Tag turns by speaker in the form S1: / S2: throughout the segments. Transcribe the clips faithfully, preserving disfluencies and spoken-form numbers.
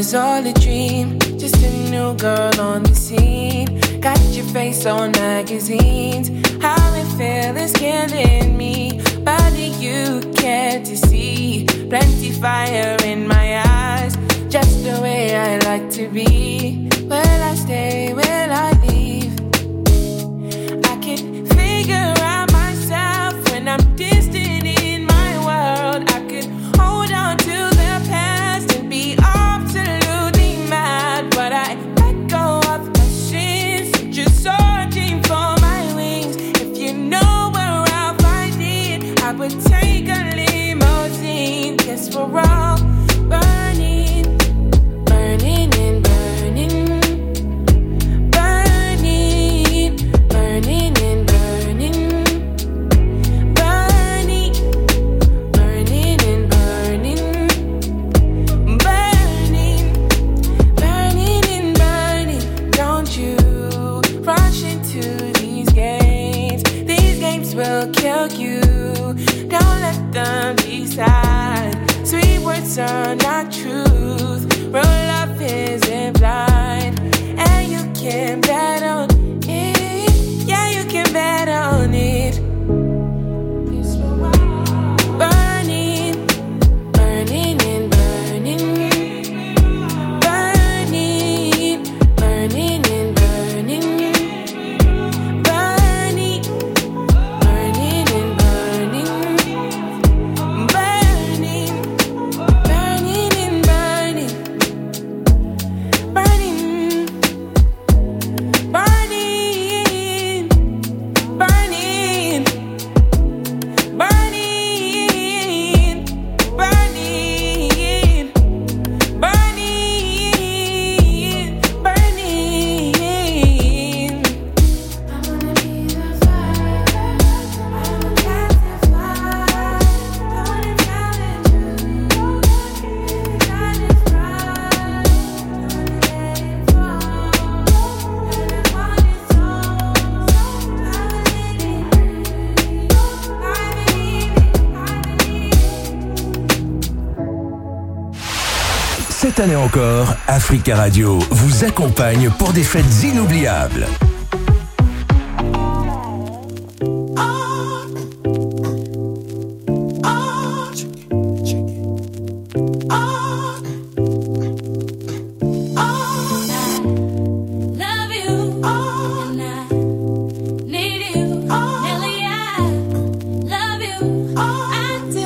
S1: was all a dream, just a new girl on the scene. Got your face on magazines, how it feels is killing me. But you care to see plenty fire in my eyes, just the way I like to be. Will I stay, will I leave? I can figure out myself when I'm distant in my world. I could hold on to the past and be absolutely mad, but I let go of my sins, just searching for my wings. If you know where I'll find it, I would take a limousine. Guess we're all burning, burning and burning, burning, burning and burning, burning, burning and burning, burning, burning and burning. Don't you rush into these games, these games will kill you. Don't let them decide. Sweet words are not truth, real love isn't blind. And you can bet on it, yeah, you can bet on it. Burning, burning and burning, burning, burning and burning, burning, burning and burning, burning, burning and burning, burning, burning, burning, burning, burning, burning, burning. I wanna be the fire, I wanna catch the fire, I wanna challenge you, if God is right, I wanna let it fall, and I want it so, I believe it, I believe it, I believe it.
S2: Cette année encore, Africa Radio vous accompagne pour des fêtes inoubliables.
S3: Love you, and I need you, Nelly. I love you, I do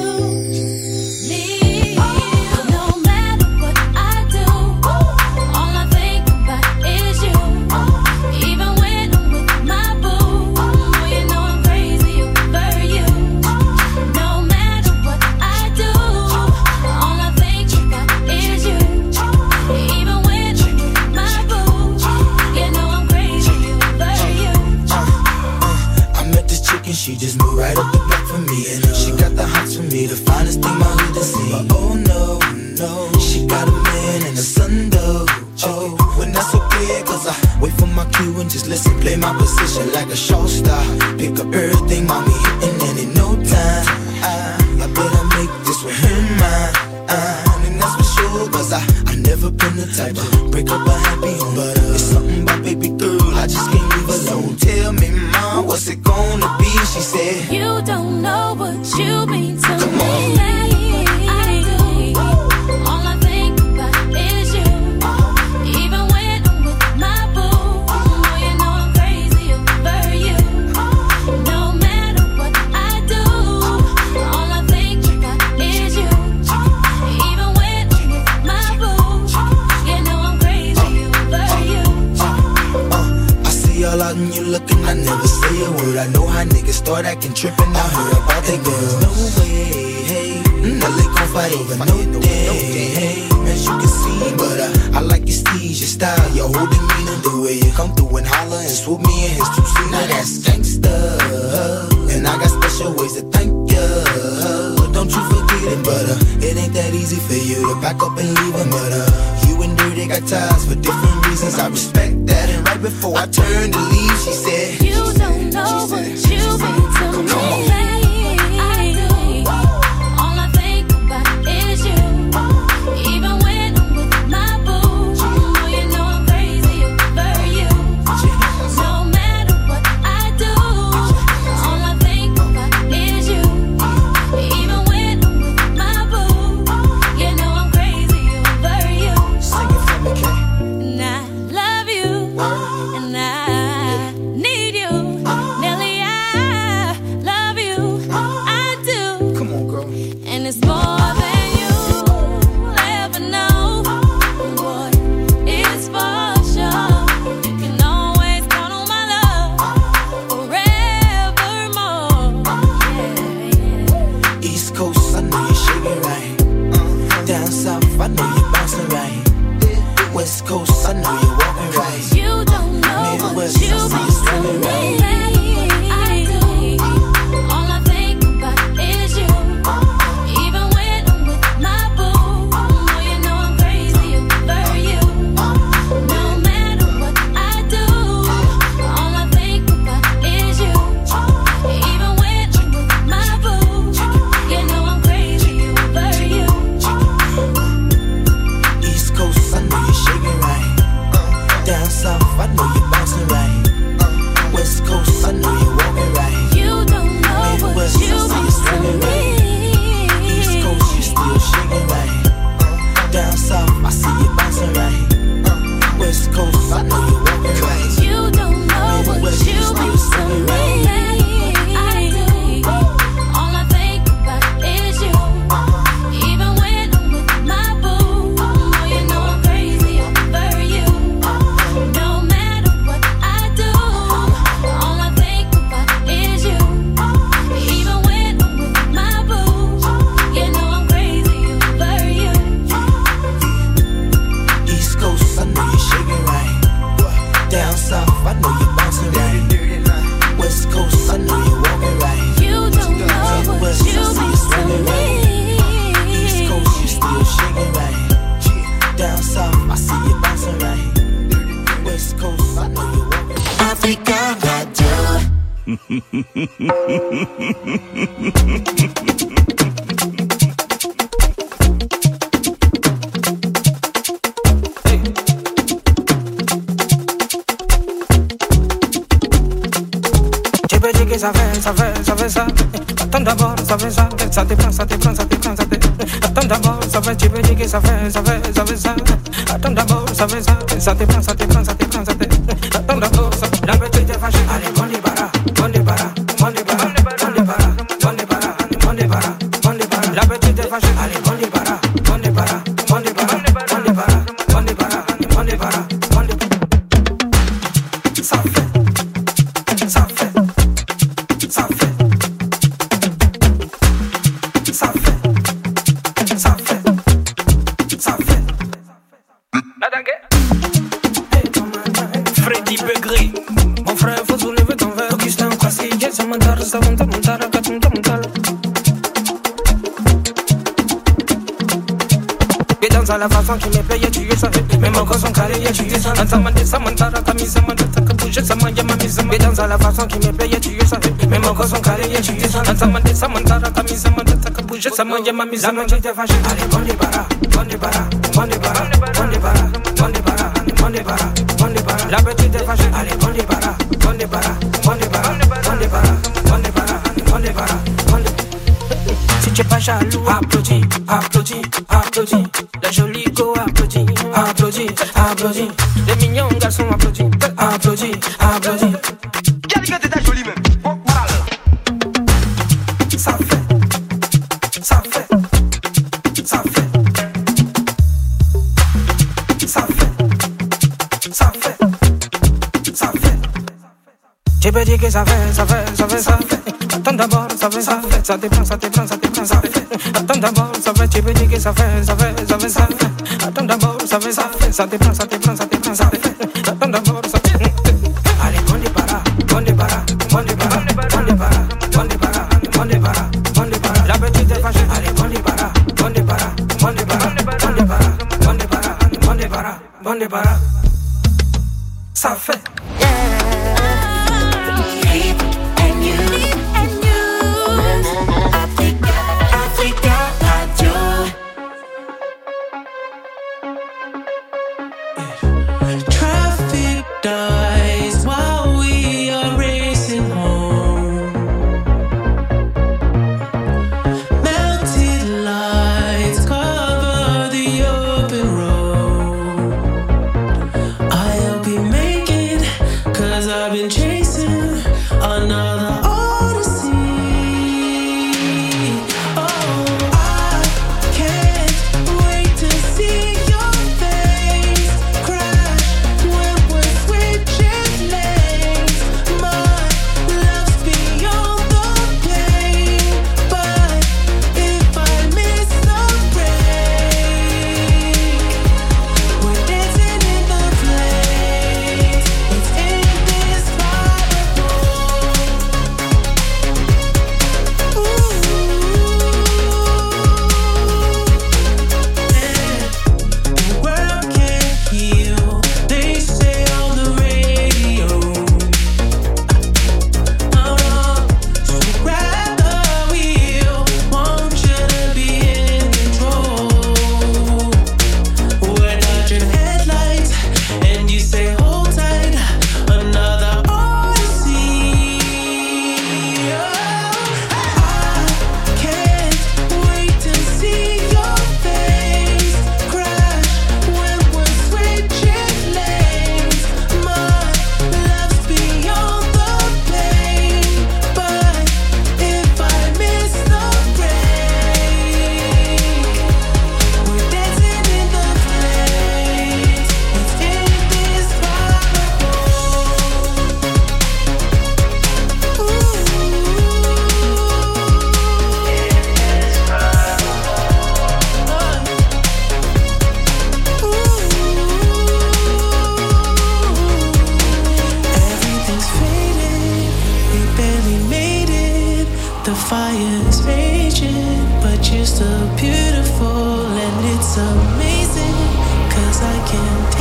S3: need you. No matter what I do, all I think about is you. Even when I'm with my boo, oh, you know I'm crazy over you. No matter what I do, all I think about is you. Even when I'm with my boo, you know I'm crazy over you.
S4: I met this chick and she just moved right up the block for me. And uh, she got the hots for me, the finest thing my hood has seen. But oh no, no, she got a man and a son though. Oh, when that's okay, cause I wait for my cue and just listen, play my position like a show star. Pick up everything, mommy hitting, and in no time, I, I better make this with her mine. Uh, and that's for sure, cause I, I never been the type to break up a happy home. But uh, it's something about baby girl, I just can't leave alone. Tell me, mom, what's it gonna be? She said,
S3: You don't know what you mean to
S4: Come
S3: me.
S4: on.
S3: I do. All I think about is you. Even when I'm with my boo, oh, you know I'm crazy over you. No matter what I do, all I think about is you. Even when I'm with my boo, you know I'm crazy over you.
S4: uh, I see all out and you looking, I never say a word. I know how niggas start acting trippin'. I heard about that girl. No way, hey, now they gon' fight over no day, hey, as you can see. But uh, I like your steez, your style, your whole demeanor, the way you come through and holler and swoop me in his two-seater. Now that's gangsta, and I got special ways to thank ya. Don't you forget it, but uh, it ain't that easy for you to back up and leave him. But uh, you and Dirty got ties for different reasons. I respect that. And right before I turned to leave, she said,
S3: You don't know what you mean to me.
S4: Come on.
S3: I do. All I think about is you. Even when I'm with my boo.
S5: Ça fait, ça fait, ça fait ça. Attends d'abord, ça fait ça. Ça te prend, ça te prend, ça te prend, ça te. Attends d'abord, ça fait, tu peux dire que ça fait, ça fait, ça fait ça. Attends d'abord, ça fait ça. Ça te prend, ça te prend, ça te prend, ça te. Attends d'abord, ça. La petite est fâchée. Allez, bon débarras, bon débarras, bon débarras, bon débarras, bon débarras, bon débarras, bon débarras. La petite est fâchée. Allez, bon débarras, bon débarras, bon débarras, bon débarras, bon débarras, bon débarras, bon débarras. Ça fait, ça fait. Ça fait, ça fait, ça fait, ça fait. Freddy Begré, mon frère, faut soulever ton verre. Augustin Kwasi, Jesse Montara, Savanta Montara, Katumta Montara. Et dans la façon qui me plaît, y'a tué ça. Même encore son carré, y'a tué ça. Dans sa main de sa Montara, Kamisa Montara, Kabouche, sa main, y'a ma mise. Et dans la façon qui me plaît, y'a tué ça. Même encore son carré, y'a tué ça. Dans sa main de sa Montara, Kamisa Montara, Kabouche, sa main, y'a ma mise. La main qui t'est fâchée. Allez, bon débarras, bon débarras, bon débarras, bon débarras, bon débarras, bon débarras, bon débarras. La petite est fâchée. Allez, bon débarras, bon débarras, bon débarras, bon débarras, bon débarras, bon débarras, bon débarras. Si tu es pas jaloux, applaudis, applaudis, applaudis. La jolie go applaudis, applaudis, applaudis. Les mignons garçons applaudis, applaudis, applaudis.
S6: Quelle que t'es ta jolie même. Bon, voilà.
S5: Ça fait, ça fait, ça fait, ça fait, ça fait, ça fait. Tu peux dire que ça fait, ça fait, ça fait, ça fait. Attends d'abord, ça fait, ça fait. Ça te prend, ça te prend, ça te prend, ça fait. Attends d'abord, ça fait, tu peux dire que ça fait, ça fait, ça fait, ça fait. Attends d'abord, ça fait, ça fait. Ça te prend, ça te prend, ça te prend, ça fait. Attends d'abord, ça fait. Allez, bon débarras, bon débarras, bon débarras, bon débarras, bon débarras, bon débarras, bon débarras. La petite est fâchée. Allez, bon débarras, bon débarras, bon débarras, bon débarras, bon débarras, bon débarras, bon débarras. Ça fait.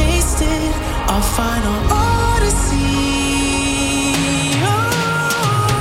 S7: Our final odyssey. Oh.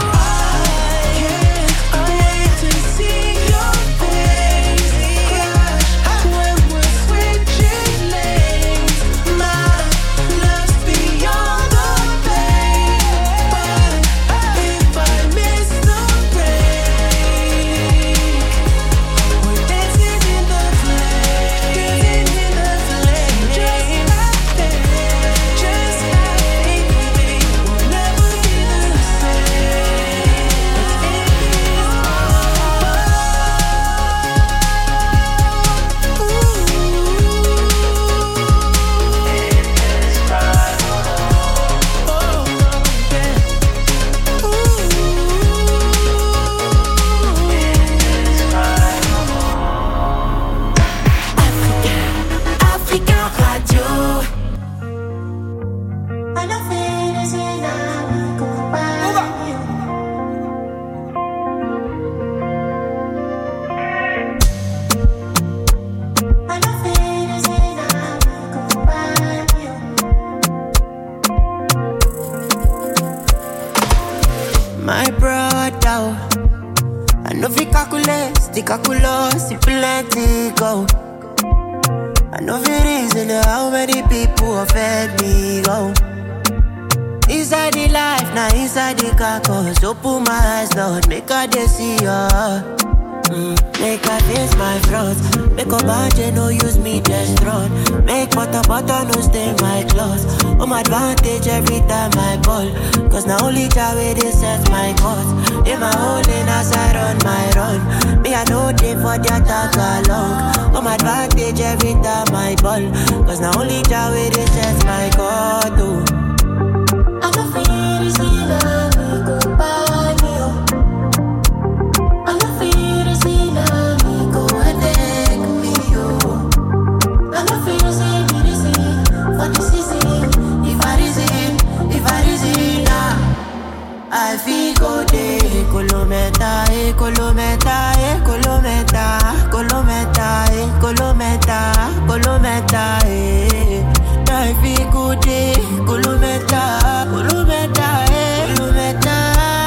S7: brother. I know if you calculate, the calculus, if you let it go. I know if it reason how many people offend me, go. Inside the life, now inside the carcass. Open my eyes, Lord, make her they see ya. Mm, make her face my front. Make a budget, no use me just run. Make butter, butter, no stain my clothes. On my advantage every time I ball. Cause now only Jah way they set my cause. In my hole in as I run my run. Me I know they for the attack along. On my advantage every time I ball. Cause now only Jah way they set my cause. Oh.
S3: I'm not feeling this either, we go by me, oh. I'm not feeling this either, we go attack me, oh. I'm not feeling this either, for this season. If I reason, if I reason, nah.
S7: I feel go day, Colometa, eh, Colometa, eh, Colometa, Colometa, eh, Colometa, Colometa, eh. I feel good day, Colometa, Colometa, eh, Colometa,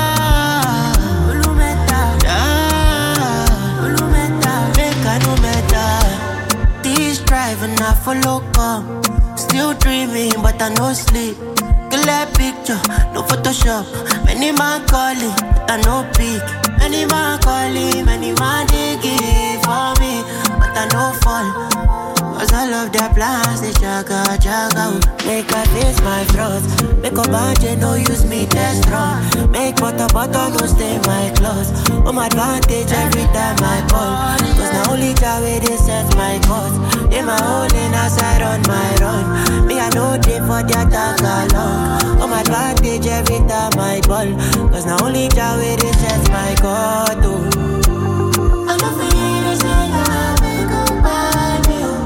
S7: Colometa, ah, Colometa, make a no matter. This driving I follow come, still dreaming but I no sleep. Clear picture, no Photoshop. Many man calling, but I no pick. Many man calling, many man digging for me, but I no fall. Cause all of their plans, they jaga, jaga. Make a face my front. Make a budget, no use me test run. Make butter, butter, no stay my clothes. On my advantage every time I ball. Cause now only Jah way they set my cause. In my hole in as I run my run. Me I know they for the attack along. On my advantage every time I ball. Cause now only Jah way they set my cause. Oh.
S3: I'm not feeling this either, we go by me, oh.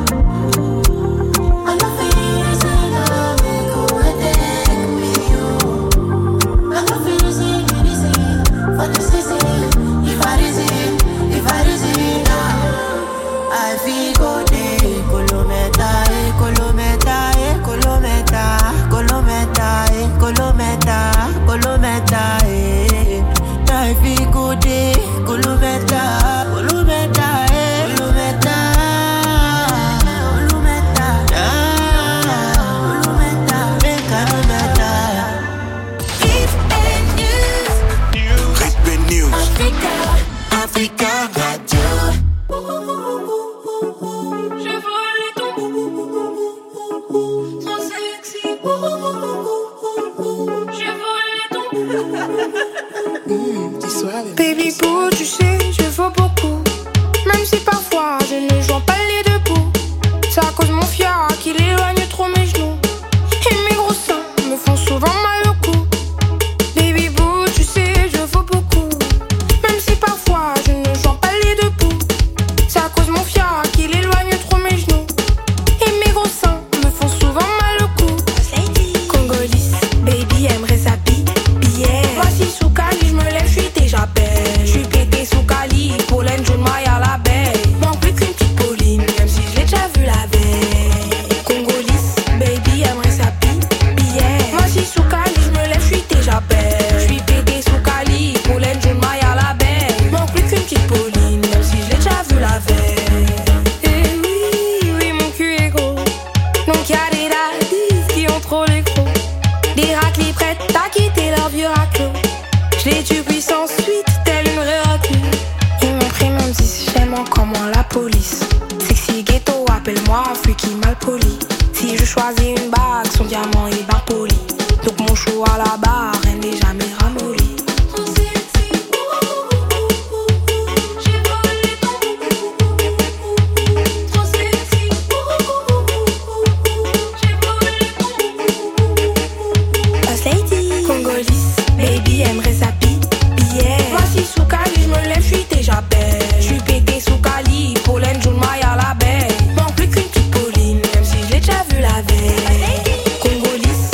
S3: I'm not feeling this either, we go attack me, oh. I'm not feeling this either, for this season. If I reason, if I reason, nah.
S7: I feel go day, Colometa, eh, Colometa, eh, Colometa, Colometa, eh, Colometa, Colometa, eh. I feel go day, Colometa, Colometa, eh, Colometa, Colometa, ah, Colometa, make a no matter.
S3: Ritme News,
S4: Ritme News,
S3: Africa,
S4: Africa Radio.
S3: Je volé ton trop sexy. Je volé ton
S8: Baby boo, tu sais, je vaux beaucoup. Même si parfois je ne joins pas les deux bouts. C'est à cause de mon fiac qu'il éloigne trop mes genoux. Et mes gros seins me font souvent mal au cou. Baby boo, tu sais, je vaux beaucoup. Même si parfois je ne joins pas les deux bouts. C'est à cause de mon fiac qu'il éloigne trop mes genoux. Et mes gros seins me font souvent mal au cou. Congolise, baby aimerait sa bille. Voici sous Cali, je me lève, je suis déjà belle. Je suis pété sous Cali, pollen, jaune, maille à l'abeille. Manque plus qu'une petite Pauline, même si je l'ai déjà vu la veille. Congolise, baby aimerait sa bille. Voici sous Cali, je me lève, je suis déjà belle. Je suis pété sous Cali, pollen, jaune, maille à l'abeille. Manque plus qu'une petite Pauline, même si je l'ai déjà vu la veille. Et oui, oui, mon cul est gros. Donc y'a des daddies qui ont trop les gros. Des raclis prêtes à quitter leur vieux raclo. Je les tue puissance suite, telle une vraie reclue. Ils m'ont pris mon dix, j'aime encore moins la police. Sexy ghetto, appelle-moi freaky mal poli. Si je choisis une bague, son diamant est bien poli. Donc mon show à la barre, elle n'est jamais ramollie.
S3: trop sexy. J'ai volé ton trop sexy. J'ai volé
S8: Boss lady, Congolise, baby aimerait sa bille. Voici sous Cali, je me lève, je suis déjà belle. Je suis pété sous Cali, pollen, jaune, maille à l'abeille. Manque plus qu'une petite Pauline, même si je l'ai déjà vu la veille. Congolise,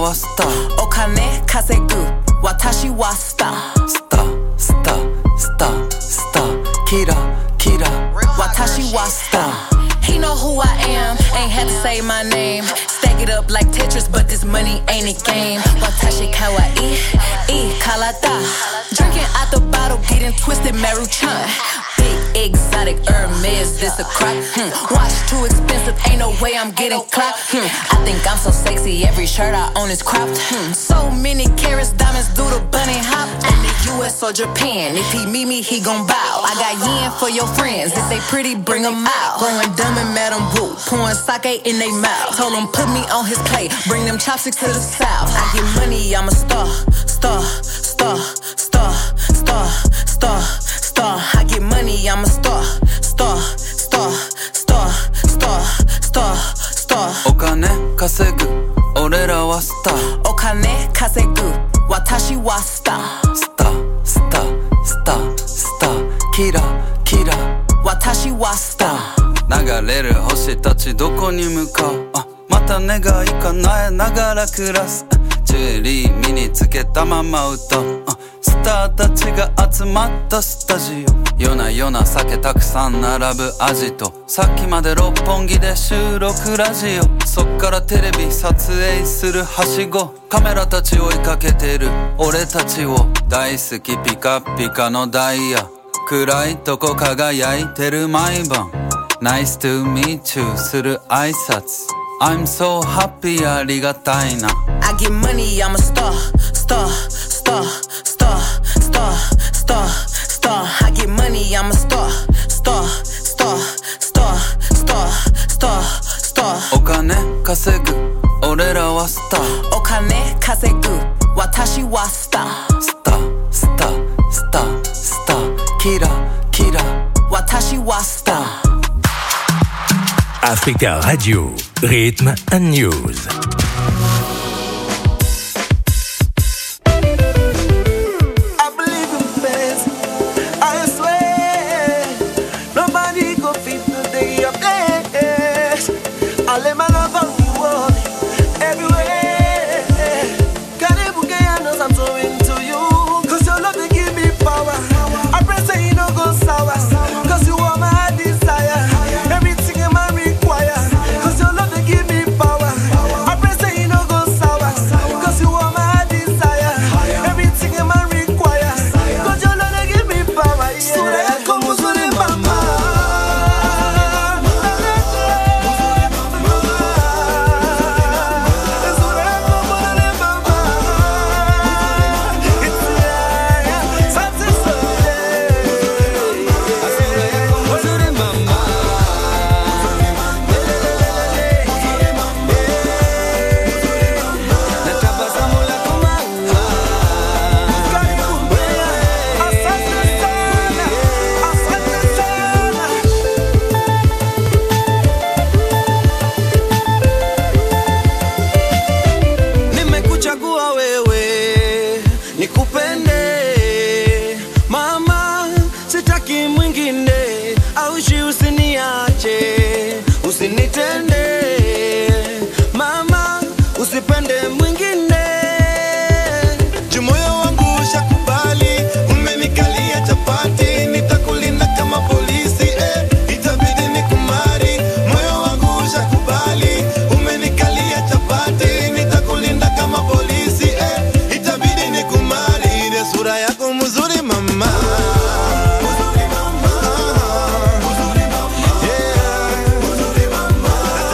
S9: はスター
S1: お金稼ぐ私はスター
S9: スタースタースタースターキラキラ
S1: 私はスター He know who I am, ain't had to say my name. Stack it up like Tetris, but this money ain't a game. Watashi kawaii, e kalata. Drinking out the bottle, getting twisted, Maruchan. Big exotic Hermes, this a crop. Hmm. Watch too expensive, ain't no way I'm getting clocked. Hmm. I think I'm so sexy, every shirt I own is cropped. Hmm. So many carats, diamonds do the bunny hop. In the U S or Japan, if he meet me, he gon' bow. I got yen for your friends, if they pretty, bring them out. Growing dumb and Madam Boo, pouring sake in they mouth. Told him put me on his plate, bring them chopsticks to the south. I get money, I'm a star, star, star, star, star, star, star. I get money, I'm a star, star, star, star, star, star, star.
S9: お金稼ぐ俺らはスター
S1: お金稼ぐ私はスター
S9: スタースタースタースターキラキラ
S1: 私はスター
S9: 流れる星たちどこに向かうあまた願い叶えながら暮らすジュエリー身につけたまま歌うスターたちが集まったスタジオ夜な夜な酒たくさん並ぶアジトさっきまで六本木で収録ラジオそっからテレビ撮影するはしごカメラたち追いかけてる俺たちを大好きピカピカのダイヤ暗いとこ輝いてる毎晩Nice to meet you する挨拶 I'm so happy ありがたいな
S1: I get money I'm a star star star star star star star I get money I'm a star star star star star star star
S9: お金稼ぐ俺らはスター
S1: お金稼ぐ私はスター
S9: スタースタースタースターキラキラ
S1: 私はスター
S2: Africa Radio, Rhythm and News.
S10: I believe in fans, I swear, nobody go fit the day of bless. I let my love on the world, everywhere. Karibu Kenya knows I'm so into you, cause your love they give me power. I pray say you no go sour, cause you are my desire. Everything in my require, cause your love they give me power. I pray say you no go sour, cause you are my desire. Everything in my require, cause your love they give me power. Sura como sura mama. Nimekuchagua wewe nikupende mama, sitaki mwingine, aushi usiniache, usinitende mama, usipende mwingine. Jumoyo wangu ushakubali, umenikalia chapati, nitakulinda kama polisi eh, itabidi nikumari. Moyo wangu ushakubali, umenikalia chapati, nitakulinda kama polisi eh, itabidi nikumari. Ile sura yako mzuri mama. Mzuri mama. Mzuri mama. Yeah. Mzuri mama.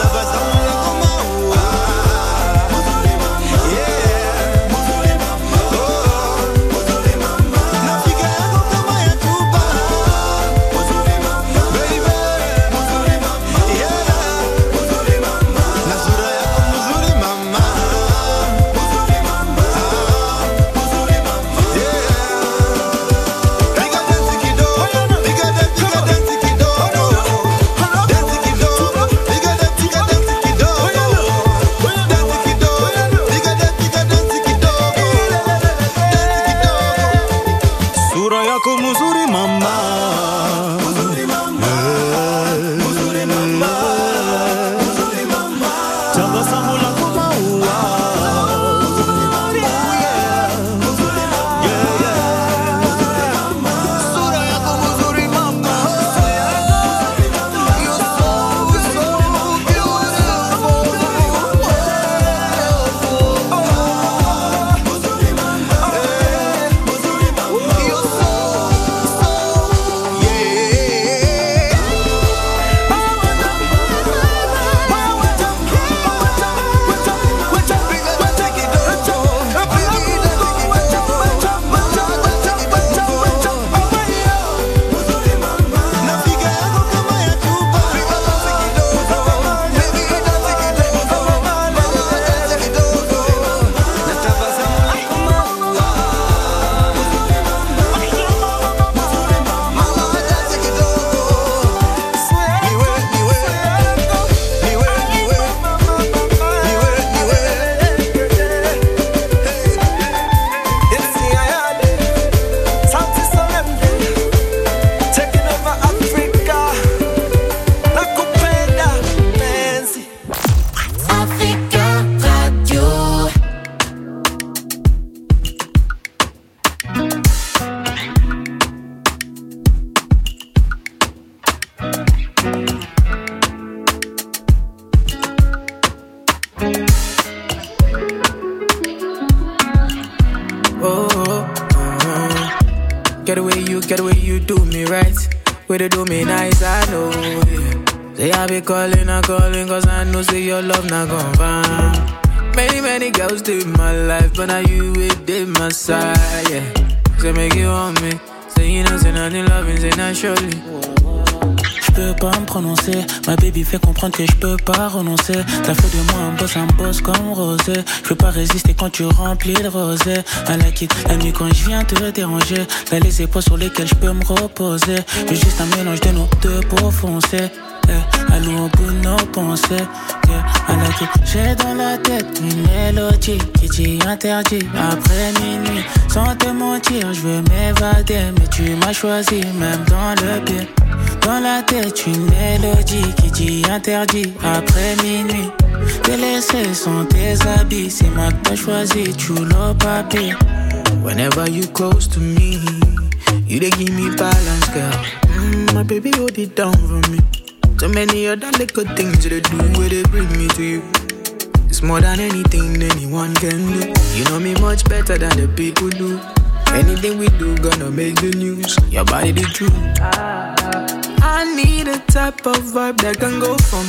S11: way to do me nice, I know, yeah. Say I be calling, I calling, cause I know say your love not gon' find. Many, many girls do my life, but now you within my side, yeah. Say make you want me, say you know, say nothing loving, say not surely.
S12: Je peux pas me prononcer, ma baby fait comprendre que je peux pas renoncer. T'as fait de moi un boss, un boss comme Rosé. Je peux pas résister quand tu remplis le rosé. À la quitte, la nuit quand je viens te déranger. T'as les épaules sur lesquelles je peux me reposer. J'ai juste un mélange de nos deux pour foncer. Eh, à l'eau au bout de nos pensées. Yeah, à la quitte, j'ai dans la tête une mélodie qui dit interdit après minuit. Sans te mentir, je veux m'évader, mais tu m'as choisi même dans le pire. Dans la tête une mélodie qui dit interdit après minuit. Te laisser sans tes habits, c'est moi que t'as choisi, tu l'as pas pris.
S11: Whenever you close to me, you dey give me balance, girl. Mm, my baby hold it down for me. So many other little things they do where they bring me to you. It's more than anything anyone can do. You know me much better than the people do. Anything we do gonna make the news. Your body the truth. I need a type of vibe that can go for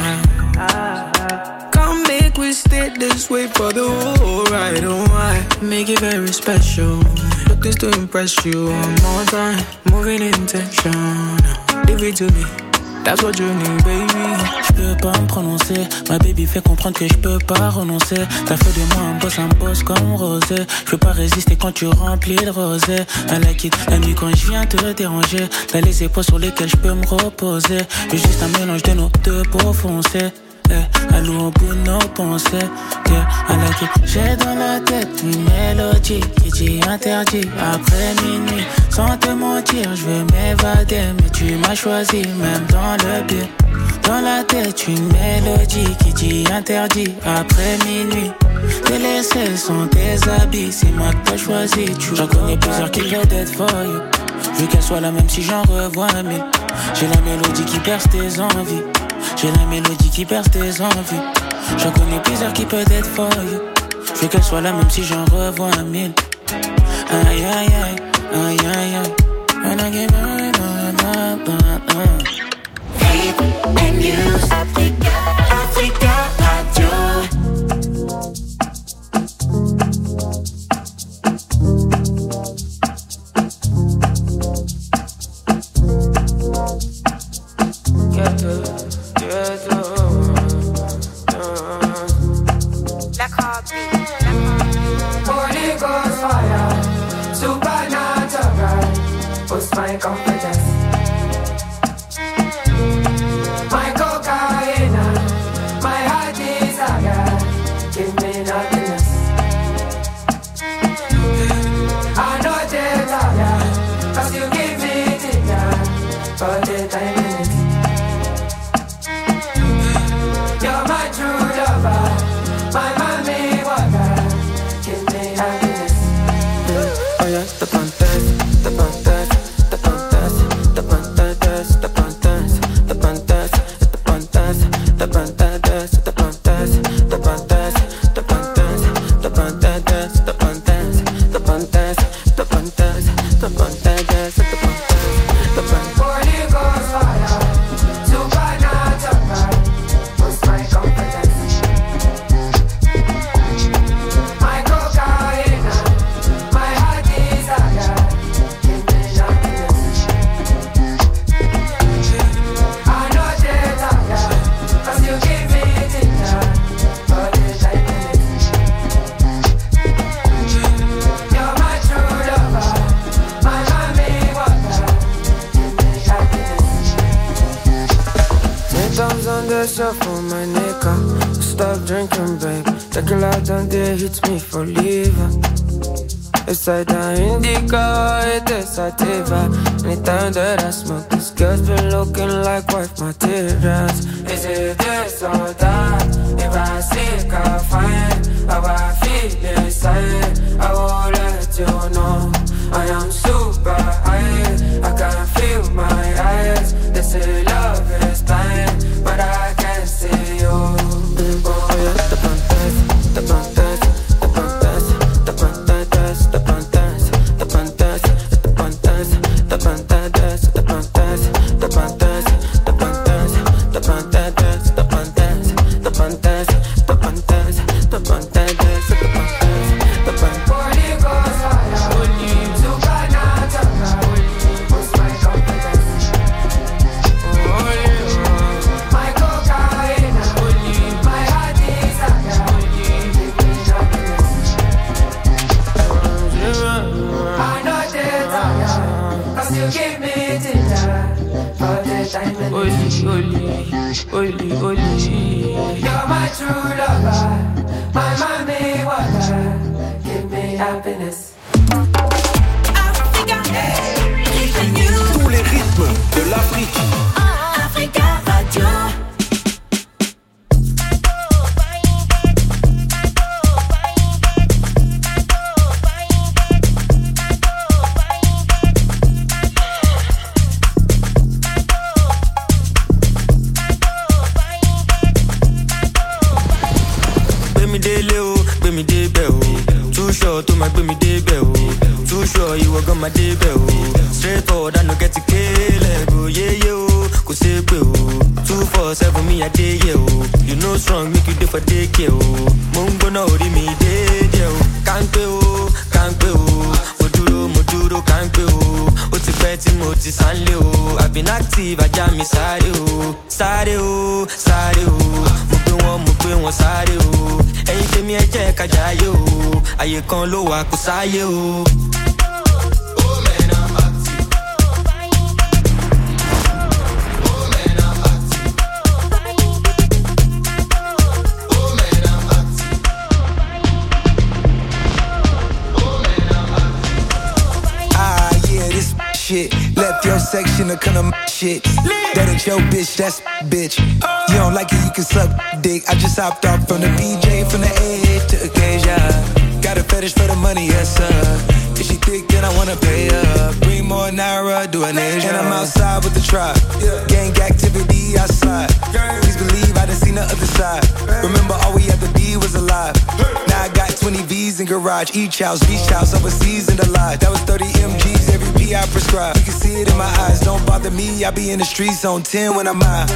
S11: mine. Come make we stay this way for the whole ride. Oh, I make it very special. Looking to impress you one more time. Moving intention. Leave it to me. That's what you need, baby.
S12: Je peux pas me prononcer, ma baby fait comprendre que je peux pas renoncer. T'as fait de moi un boss, un boss comme Rosé. Je peux pas résister quand tu remplis le rosé. À la quitte, la nuit quand je viens te déranger. T'as les épaules sur lesquelles je peux me reposer. J'ai juste un mélange de nos deux pour foncer. Eh, à l'eau au bout de nos pensées. Yeah, à la quitte, j'ai dans la tête une mélodie qui dit interdit après minuit. Sans te mentir, je veux m'évader, mais tu m'as choisi même dans le pire. Dans la tête une mélodie qui dit interdit après minuit. Te laisser sans tes habits, c'est moi que t'as choisi. J'en connais plusieurs qui veulent être for you. Je veux qu'elle soit la même si j'en revois mille. J'ai la mélodie qui perce tes envies. J'ai la mélodie qui perce tes envies. J'en connais plusieurs qui peuvent être for you. Je veux qu'elle soit la même si j'en revois mille. Aïe aïe aïe, aïe aïe aïe. When I get married, nah, nah, nah, nah.
S7: Faith and news, Africa, Africa Radio.
S11: Ghetto, ghetto,
S8: La copy.
S1: Holy Ghost fire, supernatural, boost my confidence. My cocaine, my heart desire, give me happiness. I know they're tired, cause you give me dinner for the time minutes. You're my true lover, my mommy water, give me happiness.
S5: Oh yeah, the pantas, the pantas, the pantas, the pantas, the pantas, the pantas, the pantas, the pantas, the pantas, the pantas, the pantas, the pantas, the pantas, the pantas, the pantas, the pantas, the pantas, the pantas.
S1: Holy Ghost fire, supernatural, boost my confidence. My cocaine, my heart desire, give me happiness. I know they're tired, cause you give me dinner for the time minutes. You're my true lover, my mommy water, give me happiness.
S5: Ten times on the shuffle, my nigga. Stop drinking, babe. The girl out on there hits me for leaving. It's like the indica, it is sativa. Anytime that I smoke, this girl's been looking like wife materials. Is it this or that? If I seek, I find how I feel inside. I will let you know I am super high. I can feel my eyes. They say love is blind, but I can't see you. Oh yeah, the pantas, the pantas, the pantas, the pantas, the pantas, the pantas, the pantas, the pantas, the pantas,
S1: holy, holy. You're my true lover, my money water. Give me happiness.
S3: Africa,
S2: Tous les rythmes de l'Afrique.
S3: Africa Radio.
S13: To my baby day bell, too sure you were gonna day bell. Straight forward, I no get to kill it. Yeah, yo, go say bell. Two four seven me a day, yo. You know strong, make you day for day, yo. Mungo no hold me day, yo. Can't go, can't go. Mojuro, mojuro, can't go. Oti peti, moti sanle, oh. I've been active, I jam me sare, oh. Sare, oh, sare, oh. Mugbe won, mugbe won, sare, oh. Ẹyin tèmi ẹ jẹ́ ká jayé o, ayé kan ló wà kó sáyé o.
S14: Shit. Left your section to kind of shit. That ain't your bitch, that's bitch. You don't like it, you can suck dick. I just hopped off from the B J, from the A to occasion. Got a fetish for the money, yes sir. If she thick, then I wanna pay her. Bring more Naira, do an Asian. And I'm outside with the tribe. Gang activity outside. Please believe I done seen the other side. Remember all we had to be was alive. Now I got twenty V's in garage. Each house, beach house, overseas in the lot. That was thirty M Gs, every P I prescribe. You can see it in my eyes, don't bother me. I be in the streets on ten when I'm out.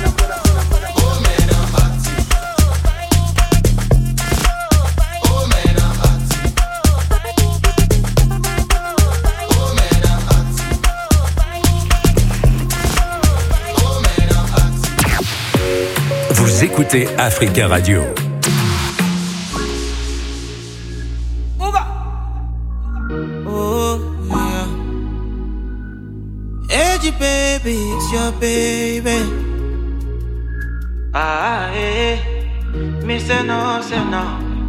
S2: Vous écoutez Africa Radio.
S11: Oh, yeah. Edgy baby, it's your baby. Ah, eh. Me say no, say no.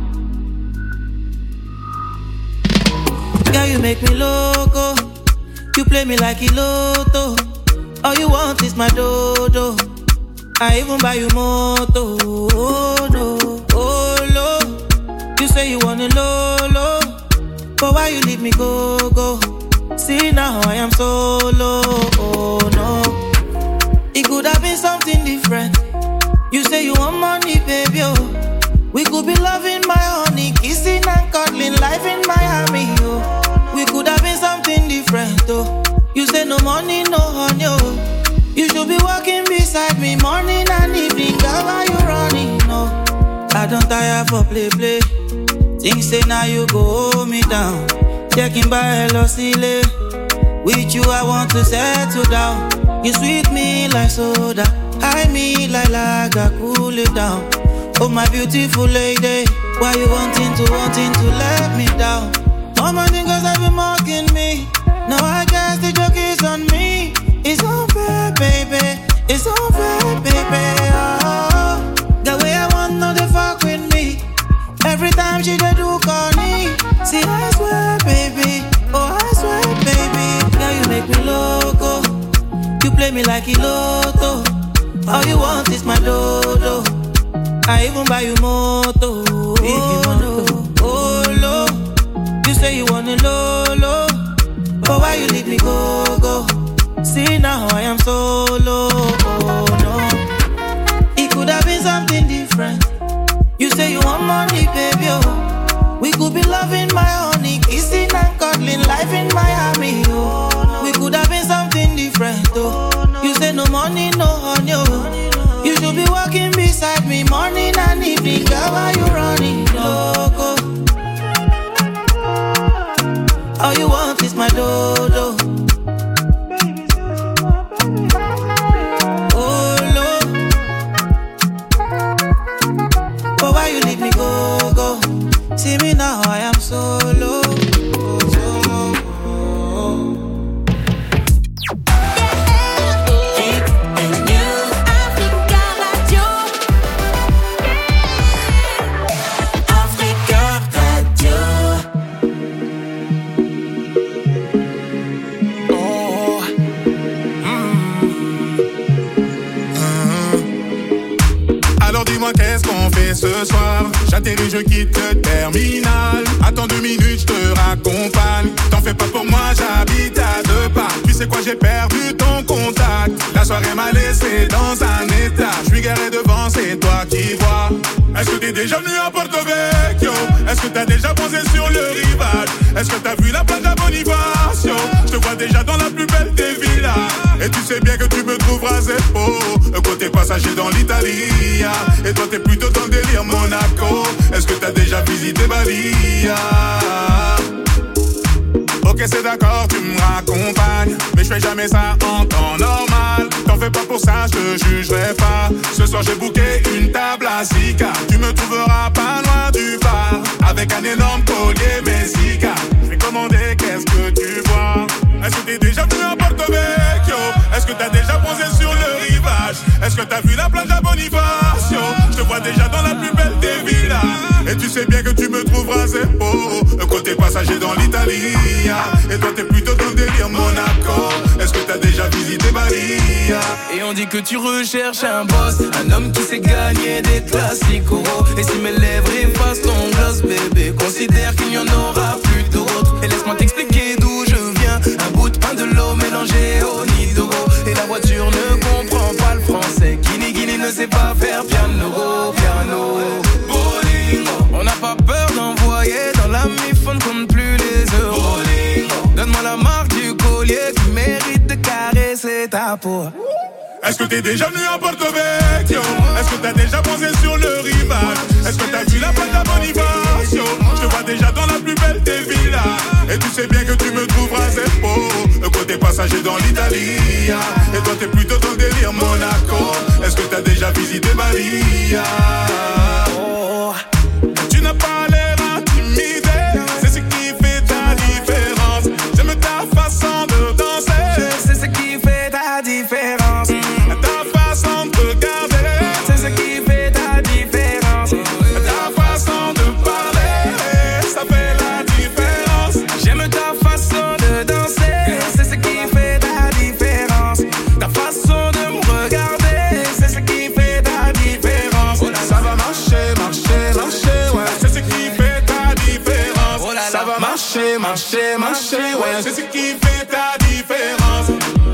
S11: Girl, you make me loco. You play me like a lotto. All you want is my dodo. I even buy you moto. Oh no, oh no. You say you want a lolo, but why you leave me go, go? See now I am solo. Oh no, it could have been something different. You say you want money, baby, oh. We could be loving my honey, kissing and cuddling, life in Miami, oh. We could have been something different, oh. You say no money, no honey, oh. You should be walking beside me morning and evening. Girl, why you running? No, I don't tire for play, play. Things say now you go hold me down. Checking by hello, silly. With you I want to settle down. You sweet me like soda, high me like lager, cool it down. Oh my beautiful lady, why you wanting to, wanting to let me down? All my niggas have been mocking me. Now I guess the joke is on me. It's unfair, baby. It's unfair, baby. Oh, the way I want, no, they fuck with me. Every time she dey do corny. See, I swear, baby. Oh, I swear, baby. Girl, you make me loco. You play me like a lotto. All you want is my dodo. I even buy you moto. Oh, no. Oh, no. You say you want a lolo, but why you leave me go, go? See now I am solo, oh no. It could have been something different. You say you want money, baby, oh. We could be loving my honey, kissing and cuddling, life in Miami, oh. We could have been something different, oh. You say no money, no honey, oh. You should be walking beside me morning and evening. Girl, why you running, loco? All you want is my dodo.
S15: parler ce soir. J'atterris, je quitte le terminal. Attends deux minutes, je te raccompagne. T'en fais pas pour moi, j'habite à deux pas. Tu sais quoi, j'ai perdu ton contact. La soirée m'a laissé dans un état. Je suis garé devant, c'est toi qui vois. Est-ce que t'es déjà venu à Porto Vecchio? Est-ce que t'as déjà posé sur le rivage? Est-ce que t'as vu la plage à Bonifacio? Je te vois déjà dans la plus belle des villas. Et tu sais bien que tu me trouveras Zeppo, côté passager dans l'Italie. Et toi t'es plutôt dans le délire Monaco. Est-ce que t'as déjà visité Bali? Ok, c'est d'accord, tu me raccompagnes, mais je fais jamais ça en temps normal. T'en fais pas pour ça, je te jugerai pas. Ce soir j'ai booké une table à Zika. Tu me trouveras pas loin du bar, avec un énorme collier Messica. Je vais commander, qu'est-ce que tu vois? Est-ce que t'es déjà venu à Porto Vecchio? Est-ce que t'as déjà posé sur le rivage? Est-ce que t'as vu la plage à Bonifacio? Je te vois déjà dans la plus belle des villas. Et tu sais bien que tu me trouveras Zeppo, côté passager dans l'Italie. Et toi t'es plutôt dans le délire Monaco. Est-ce que t'as déjà visité Bali?
S16: Et on dit que tu recherches un boss, un homme qui sait gagner des classicos. Et si mes lèvres effacent ton gloss, bébé, considère qu'il n'y en aura plus d'autres. Et laisse-moi t'expliquer d'où je viens. Un bout de pain, de l'eau mélangé au nido. Et la voiture ne comprend pas le français. Guinée, Guinée ne sait pas faire piano, piano. On n'a pas peur d'envoyer dans la mi-fond, compte plus les euros. Donne-moi la marque du collier qui mérite de caresser ta peau.
S15: Est-ce que t'es déjà venu à Porto Vecchio? Est-ce que t'as déjà posé sur le rivage? Est-ce que t'as vu la plage à Bonifacio? Je te vois déjà dans la plus belle des villas. Et tu sais bien que tu me trouveras Zeppo, côté passager dans l'Italie. Et toi t'es plutôt dans le délire Monaco. Est-ce que t'as déjà visité Bali? Oh. Tu n'as pas l'air intimidé, c'est ce qui fait ta différence. J'aime ta façon de danser,
S16: c'est ce qui fait ta différence.
S15: Ta façon de regarder,
S16: c'est ce qui fait ta différence.
S15: Ta façon de parler, ça fait la différence.
S16: J'aime ta façon de danser, c'est ce qui fait ta différence. Ta façon de me regarder, c'est ce qui fait ta différence.
S15: Ça va marcher, marcher, marcher, ouais. C'est ce qui fait ta différence.
S16: Oh là là.
S15: Ça va marcher, marcher, marcher, ouais. C'est ce qui fait ta différence.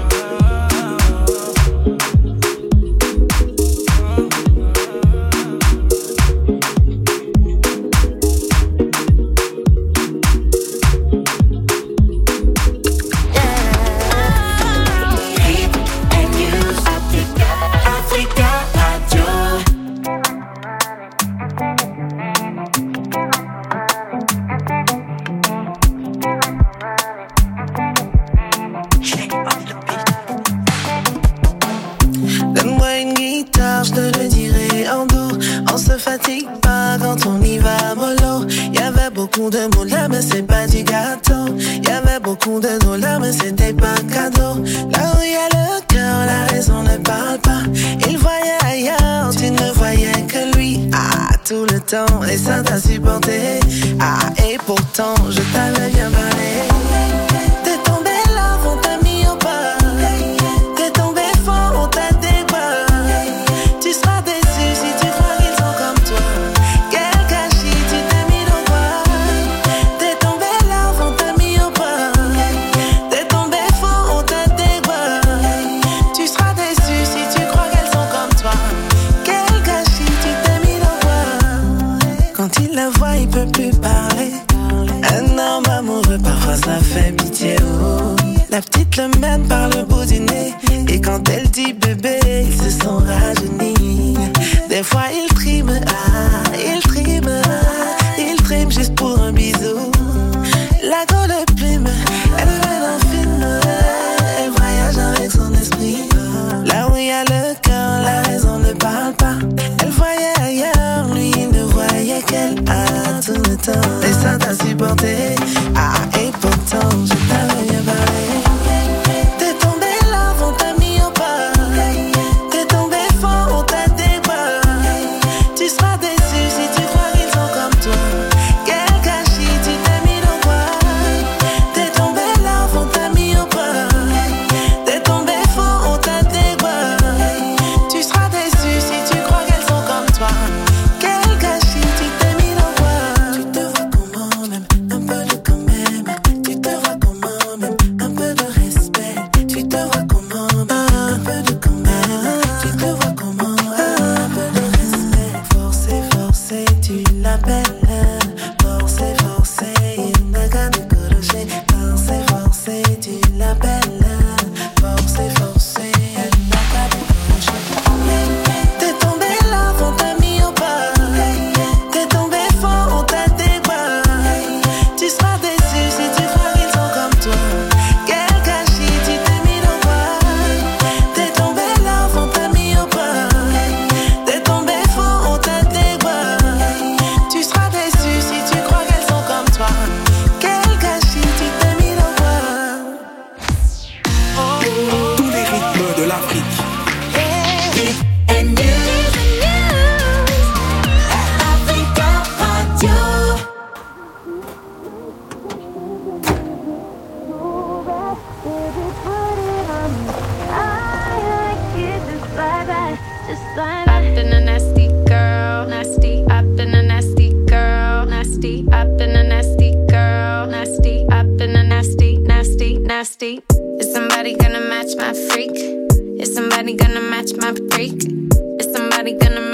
S17: Je te le dirai en dos. On se fatigue pas quand on y va mollo. Y'avait beaucoup de mots là mais c'est pas du gâteau. Y'avait beaucoup de dollars mais c'était pas cadeau. Là où y a le cœur, la raison ne parle pas. Il voyait ailleurs, tu ne voyais que lui. Ah, tout le temps, et ça t'a supporté. Ah, et pourtant, je t'avais bien parlé. T'es tombé là, on t'a mis au pas. T'es tombé fort, on t'a débat. Tu seras déçu si tu crois qu'ils sont comme toi. Quel gâchis, tu t'es mis dans quoi? T'es tombé là, on t'a mis au pas. T'es tombé fort, on t'a débat. Tu seras déçu si tu crois qu'elles sont comme toi. Quel gâchis, tu t'es mis dans quoi? Quand il la voit, il peut plus parler. Un homme amoureux, parfois ça fait pitié, oh. La petite le mène par le bout du nez. Et quand elle dit bébé, ils se sont rajeunis. Des fois il trime, ah, il trime, ah, il trime juste pour un bisou. La grosse plume, elle veut un film. Elle voyage avec son esprit. Là où il y a le cœur, la raison ne parle pas. Elle voyait ailleurs, lui il ne voyait qu'elle a tout le temps. Et ça t'a supporté, ah, et pourtant je t'avais bien parlé.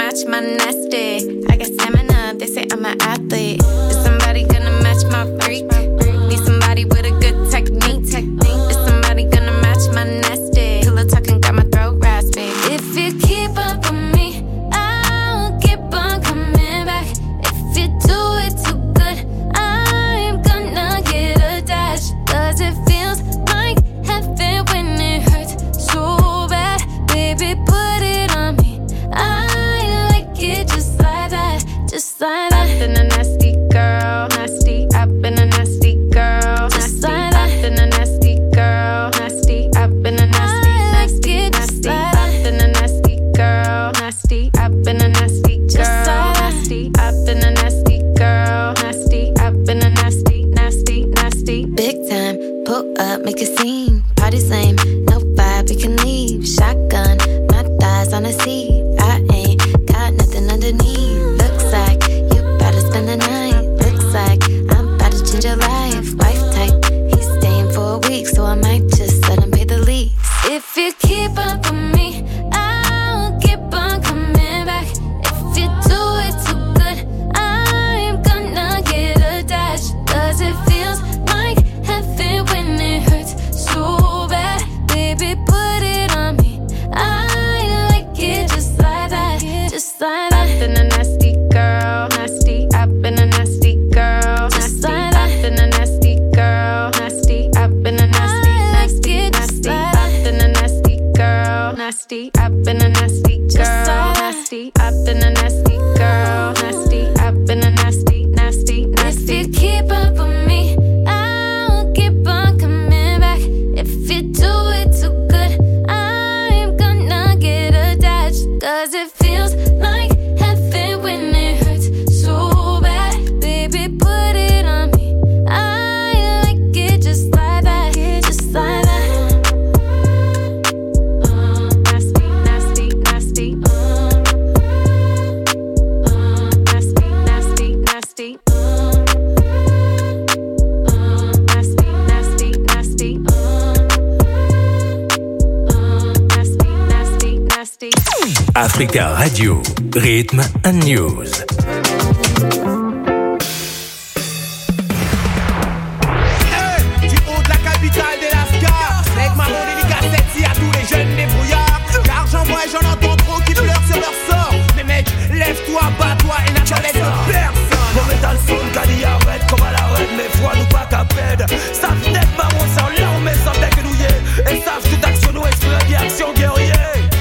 S18: match my nasty? I got stamina, they say I'm an athlete. Is somebody gonna match my freak? Need somebody with a good technique. Is somebody gonna match my nasty? Pillow talking got my throat raspy. If you keep up with me, I'll keep on coming back. If you do it too good, I'm gonna get attached. Cause it feels like heaven when it hurts so bad. Baby, put it on me. I like it just like that, just like that. I've been a nasty girl, nasty. I've been a nasty girl, nasty. I've been a nasty girl, nasty. I've been a nasty, nasty, nasty. I've been a nasty girl, nasty. I've been a nasty girl, nasty. I've been a nasty girl, nasty. I've been a nasty, nasty, nasty. Big time, pull up, make a scene. Party's lame, no vibe, we can leave. Shotgun, my thighs on the seat. I ain't got nothing underneath. Looks like you about to spend the night. Looks like I'm about to change your life. Wife type, he's staying for a week, so I might just let him pay the lease. If you keep up with me, I'll keep on coming back. If you do it too good, I'm gonna get attached. Cause it feels like heaven when it hurts so bad. Baby, put it on me. I like it just like that, just like that. I've been a nasty girl, nasty. I've been a nasty girl, nasty. I've been a nasty girl, nasty. I've been a nasty, nasty, nasty. I've been a nasty girl, nasty. I've been a nasty girl, nasty. I've been a nasty girl, nasty. I've been a nasty, nasty, nasty. If you keep up with me, I'll keep on coming back. If you do it too good, I'm gonna get attached. Cause it feels like heaven when it hurts so bad. Baby, put it on me. I like it just like that, just like that. Uh, nasty, nasty, nasty. Uh, uh, nasty, nasty, nasty. Uh, uh, nasty, nasty, nasty. Uh, uh, nasty, nasty, nasty.
S2: Africa Radio, Rhythm and News.
S19: Du haut de la capitale des Lascars, avec ma mon délicatesse ici à tous les jeunes débrouillards. Car j'en vois et j'en entends trop qui pleurent sur leur sort. Mais mec, lève-toi, bats-toi et n'attends laisse personne.
S20: Mon métal sonne, Kali arrête comme à la reine. Mais foi nous pas qu'à pède. Savent net marron sans l'arme mais sans déguenouiller. Et savent toute action nous exprès action guerrier.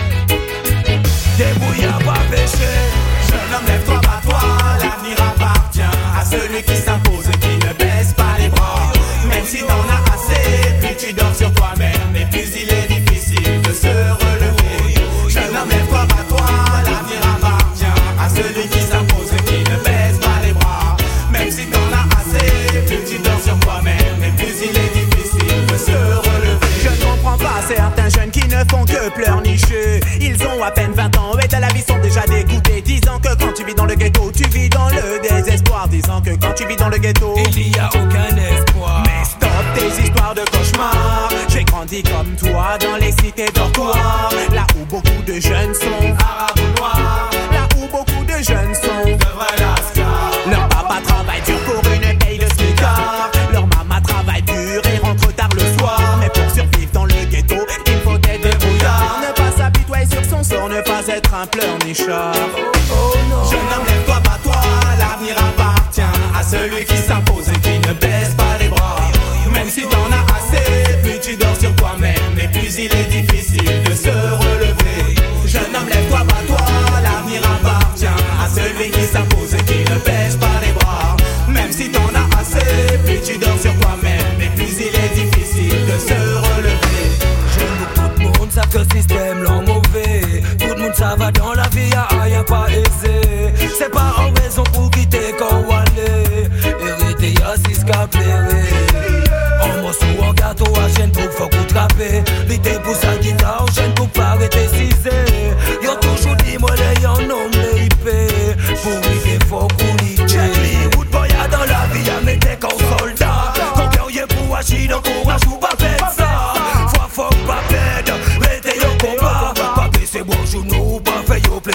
S20: Débrouillard pas péché.
S19: Jeune homme, lève-toi, bats-toi. L'avenir appartient à celui qui s'impose et qui ne baisse pas les bras. Même si t'en as assez, plus tu dors sur toi-même. Mais plus il est difficile de se relever. Jeune homme, lève-toi, bats-toi. L'avenir appartient à celui qui s'impose et qui ne baisse pas les bras. Même si t'en as assez, plus tu dors sur toi-même. Mais plus il est difficile de se relever. Je ne comprends pas certains jeunes qui ne font que pleurnicher. Ils ont à peine vingt ans et de la vie sont déjà dégoûtés. Disant que quand tu vis dans le ghetto, tu vis dans le désespoir. Disant que quand tu vis dans le ghetto,
S20: il n'y a aucun espoir.
S19: Mais stop tes histoires de cauchemars. J'ai grandi comme toi dans les cités dortoirs. Là où beaucoup de jeunes sont arabes ou noirs. Là où beaucoup de jeunes sont de vrais lascars. Leur papa travaille dur pour une paye de smicard. Leur maman travaille dur et rentre tard le soir. Mais pour survivre dans le ghetto, il faut être débrouillard. Ne pas s'apitoyer sur son sort, ne pas être un pleurnichard. Oh non. Jeune homme, lève-toi, bats-toi. L'avenir appartient à celui qui s'impose et qui ne baisse pas les bras. Même si t'en as assez, plus tu dors sur toi-même. Et plus il est difficile de se relever. Jeune homme, lève-toi, bats-toi. L'avenir appartient à celui qui s'impose et qui ne baisse pas les bras. Même si t'en as assez, plus tu dors sur toi-même. Et plus il est difficile de se relever.
S20: Tout le monde savent que le système l'en mauvais. Tout le monde ça va dans la vie, y'a rien pas aisé. C'est pas en raison pour quitter quand on allait. Hérité y'a six cap en morceau en gâteau à chaîne pour faut qu'on trappe. L'idée pour sa guitare en chaîne pour pas arrêter cisé. Y'ont toujours dit moi les y'en nomme les I P. Pour l'idée faut qu'on y check les routes boy dans la vie y'a mes tech en soldat. Quand guerrier pour agir dans courage ou pas faire ça. Faut faut pas perdre, mettez yo combat. Pas baisser bon genou, pas faire yo plaisir dans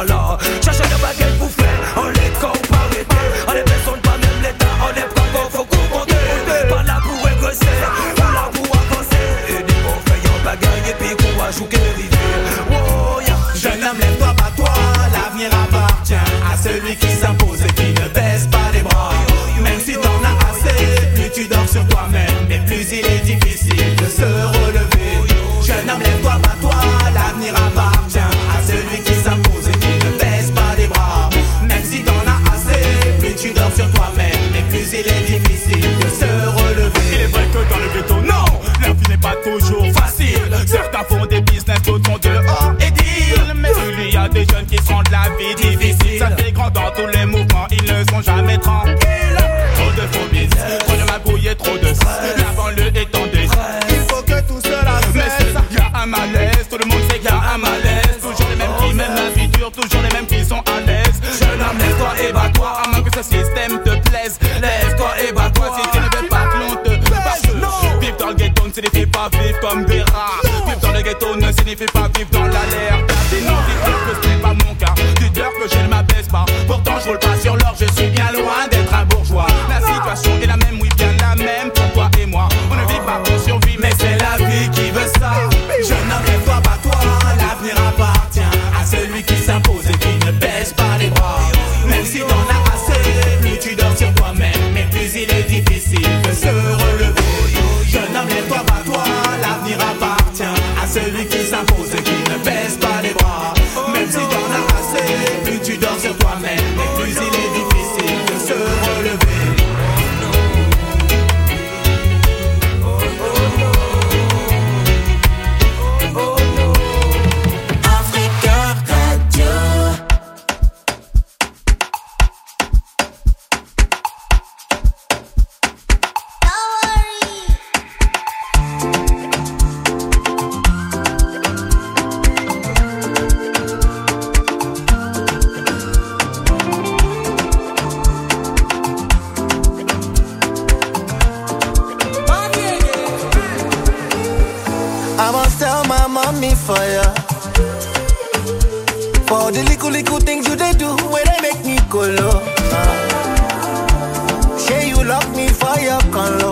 S20: là. Cherche le baguette pour faire, on les corps pas arrêter. On les personnes pas même l'état, on est pas bon, faut qu'on compte. Pas là pour régresser, pas là pour avancer. Et des bons faillants bagaille et puis qu'on va jouer rivière. Oh yeah.
S19: Jeune homme, lève-toi, bats-toi, l'avenir appartient à celui qui s'impose et qui ne baisse pas les bras. Même si t'en as assez, plus tu dors sur toi-même, mais plus il est difficile de se relever. Jeune homme, lève-toi, bats-toi, l'avenir appartient à celui qui s'impose et qui ne baisse pas les bras. Même si t'en as assez, plus tu dors sur toi-même, mais plus il est difficile de se relever.
S15: Il est vrai que dans le ghetto, non, la vie n'est pas toujours facile. Certains font des business, d'autres sont dehors et deal. Mais il y a des jeunes qui se rendent la vie difficile. Ça fait grand dans tous les mouvements, ils ne sont jamais tranquilles. Trop de phobies, trop de magouilles et trop de stress. La banlieue est en détresse. Il faut que tout cela cesse. Y a un malaise, tout le monde sait qu'il y a un malaise. Toujours les mêmes qui mènent la vie dure, toujours les mêmes qui sont à l'aise. Jeune homme, lève-toi et bats-toi, à moins que ce système te plaise. Lève-toi et bats-toi si tu ne veux pas que l'on te passe. Vivre dans le ghetto ne signifie pas vivre comme des rats. Vivre dans le ghetto ne signifie pas vivre dans l'alerte. Des noms, dites-leur que ce n'est pas mon cas. Dites-leur que je ne m'abaisse pas. Pourtant je roule pas sur l'or, je suis bien loin d'être un bourgeois. La situation est la même, oui bien la même pour toi et moi. On ne vit pas pour survivre, mais c'est la vie qui veut ça.
S19: Jeune homme, lève-toi, bats-toi, l'avenir appartient à celui qui s'impose et qui ne baisse pas les bras. Même si t'en as assez, plus tu dors sur toi-même, mais plus il est difficile de se relever. Jeune homme, lève-toi, bats-toi, l'avenir appartient à celui qui s'impose et qui ne baisse pas les bras. Même si t'en as assez, plus tu dors sur toi-même, mais plus il est difficile de se relever.
S10: I must tell my mommy for ya. For the little little things you they do, where they make me go low. Uh. Say you lock me for your color.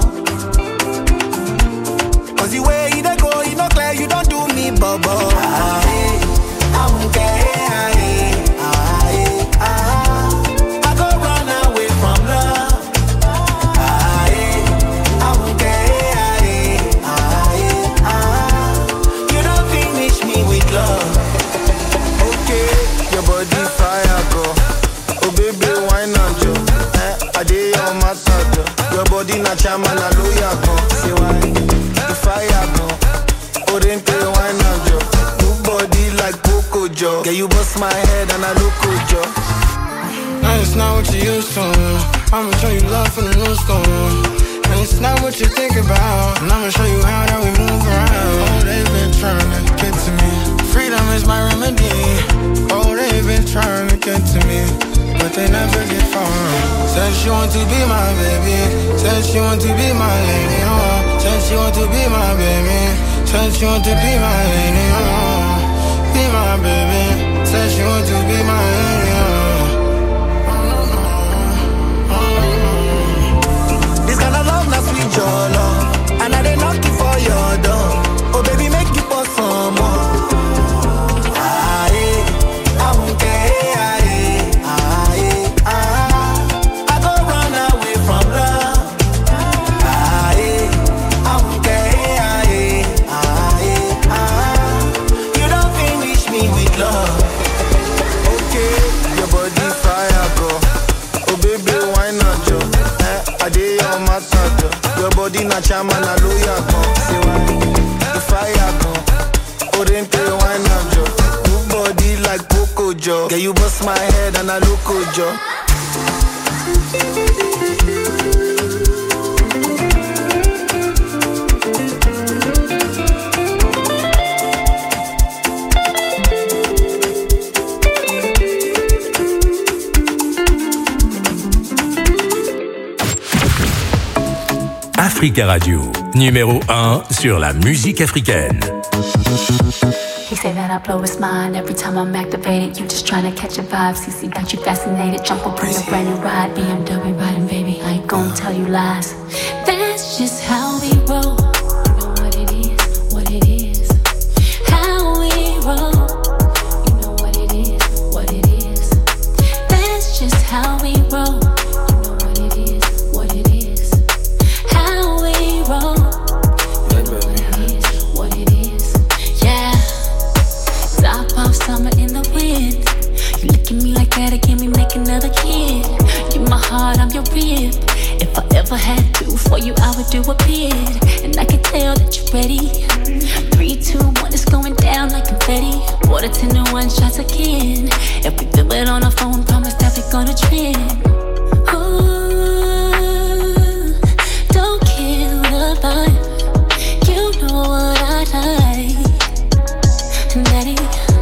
S10: Cause the way you they go, you not clear, you don't do me bubble. Ah, eh, I won't care. Ah, eh, ah, eh, ah. I go run away from love. Ah, eh, I won't care. Ah, eh, ah, eh, ah. You don't finish me with love. Okay, your body fire go. Oh baby, why not you? Eh, I did your matter. Your body na chama na loya go. Say why? The fire go. Oh then play why not you? New body like Coco Joe. Yeah, you bust my head and I look good Joe.
S11: And it's not what you used to. I'ma show you love from the new school. And it's not what you think about. And I'ma show you how that we move around. Oh, they've been trying to get to me. Freedom is my remedy. Oh, they've been trying to get to me, but they never get far. Said she want to be my baby. Said she want to be my lady. Oh, said she want to be my baby. Said she want to be my lady. Oh, be my baby. Said she want to be my lady. Oh.
S10: This kind of love, not sweet your love. And I did knock you for your door. Oh baby, make you pour some more. Ah, eh, I won't care. Ah, eh, ah, eh, ah. I go run away from love. Ah, eh, I won't care. Ah, eh, ah, eh, ah. You don't finish me with love. Okay, your body fire go. Oh baby, why not you? Eh, I did your matter. Your body na chama na loya go. Say why? The fire go. Oh then play why not you? New body like Coco Joe. Yeah, you bust my head and I look good Joe.
S2: Africa Radio, numéro un sur la musique africaine.
S21: He say that I blow his mind every time I'm activated. You just tryna catch a vibe. C C got you fascinated. Jump up on your brand new ride. B M W riding, baby. I ain't gon' tell you lies. That's just how we roll. You know what it is, what it is. How we roll. You know what it is, what it is. That's just how we roll. You know what it is, what it is. How we roll. You know what it is, what it is. Yeah. Top off summer in the wind. You look at me like that again, we make another kid. You my heart, I'm your rib. If I ever had to for you, I would do a bid. And I can tell that you're ready. Three, two, one, it's going down like confetti. Water ten to one shots again. If we feel it on the phone, promise that we're gonna trend. Ooh, don't kill the vibe. You know what I like. Daddy,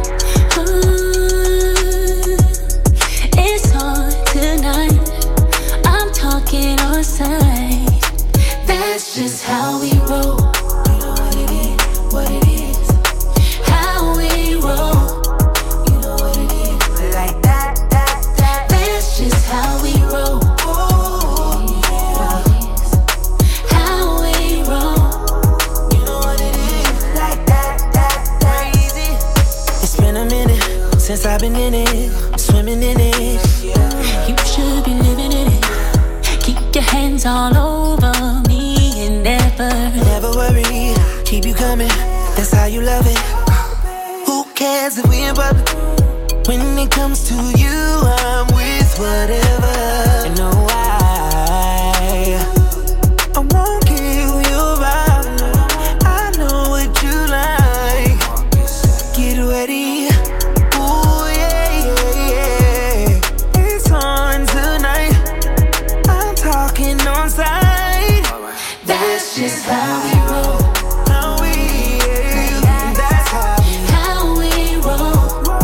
S21: ooh, it's on tonight. I'm talking on sight. That's just how we roll. You know what it is, what it is. How we roll. You know what it is. Like that, that, that. That's just how we roll. What it is. How we roll. You know what it is. Like that, that, that. Crazy.
S17: It's been a minute since I've been in it, swimming in it.
S21: You should be living in it. Keep your hands all over me and never,
S17: never worry. Keep you coming. That's how you love it. Who cares if we in public? When it comes to you, I'm with whatever. You know why? I won't kill your vibe. I know what you like. Get ready. Ooh, yeah, yeah, yeah. It's on tonight. I'm talking on sight.
S21: that's just how we roll.
S17: How we, yeah, that's how we,
S21: How we roll.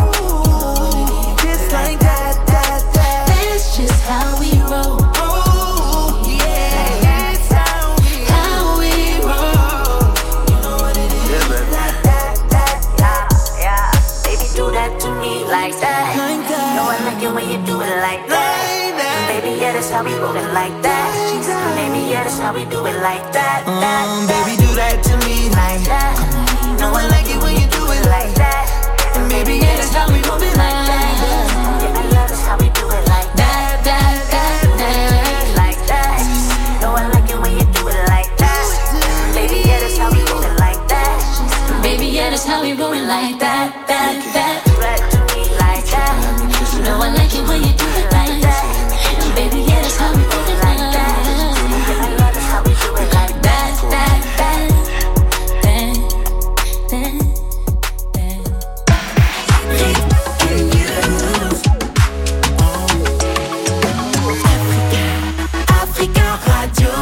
S17: just like that, that, that.
S21: That's just how we roll.
S17: Oh, yeah, that's how we,
S21: How we roll.
S17: you know what it is.
S21: Like that, that, yeah, yeah. Baby, do that to me like that.
S17: Like that.
S21: No, I like it when you do it like that.
S17: Like that.
S21: Baby, yeah, that's how we roll it like that. Baby, yeah, that's how we do it like that. that,
S17: Um, baby, do that to me
S21: like that.
S17: No, I like it when you do it like
S21: Like that.
S17: And baby, yeah, that's how we move it like that.
S21: Yeah, I love that's how we do it like that. That, that, that, like that. No, I like it when you do it like that. Baby, yeah, that's how we roll it like that. Baby, yeah, that's how we roll it like that. That, that. Do that to me like that. No, I like it when you do it like that. Baby, yeah, that's how we roll it like that. Yeah, I love that's how we do it like that. That, that, that, that, that.
S17: Africa Radio.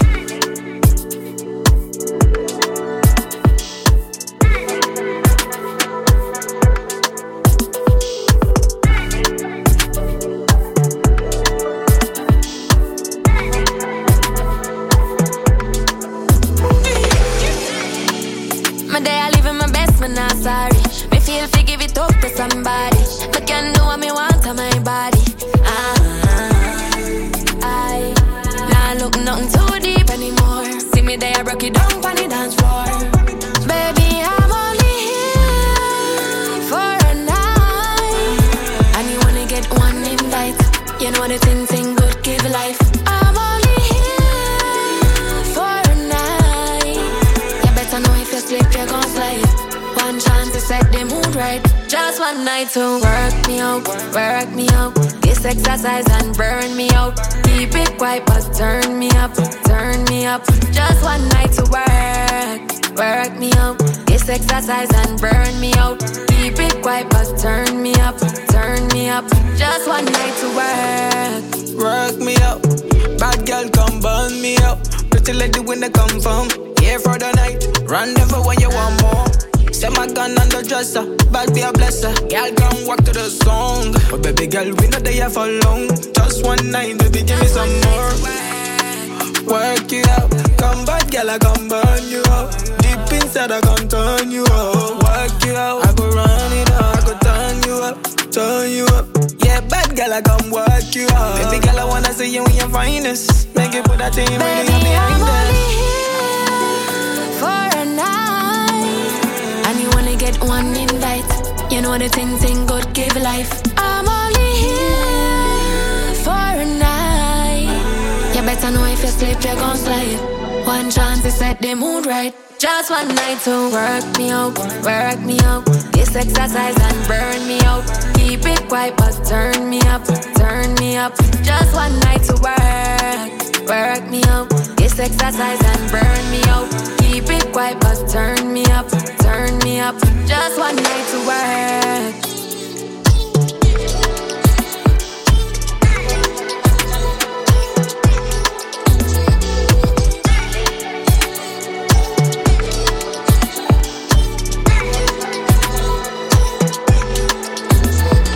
S18: My day I live in my best, but not sorry. Me feel fi give it up to somebody. Me can do what me want on my body. Ah, I nah look nothing too deep anymore. See me there, I broke it down on the dance floor. Baby, I'm only here for a night, and you wanna get one invite. You know the thing, thing good, give life. I'm only here for a night. You better know if you slip, you're gon' slide. One chance to set the mood right. Just one night to work me out, work me out. This exercise and burn me out. Keep it quiet but turn me up, turn me up. Just one night to work, work me out. This exercise and burn me out. Keep it quiet but turn me up, turn me up. Just one night to work.
S11: Work me up, bad girl come burn me up. Pretty lady when they come from here for the night. Rendezvous when you want more. Set my gun on the dresser, bad be a blesser. Girl come walk to the song. But baby girl we know they here for long. Just one night, baby give me some more. Work you out, Come bad, girl, I come burn you up. Deep inside, I come turn you up. Work you out, I go turn you up. Yeah, bad girl, I come work you up. Baby girl, I wanna see you in your finest. Make it put that thing really
S21: Baby,
S11: behind
S21: I'm
S11: us.
S21: only here for a night, and you wanna get one invite. You know the thing, thing good, give life. I'm only here for a night. You better know if you sleep, you're gon' slide. One chance to set the mood right. Just one night to work me out, work me out. This exercise and burn me out. Keep it quiet but turn me up, turn me up. Just one night to work, work me out. This exercise and burn me out. Keep it quiet but turn me up, turn me up. Just one night to work.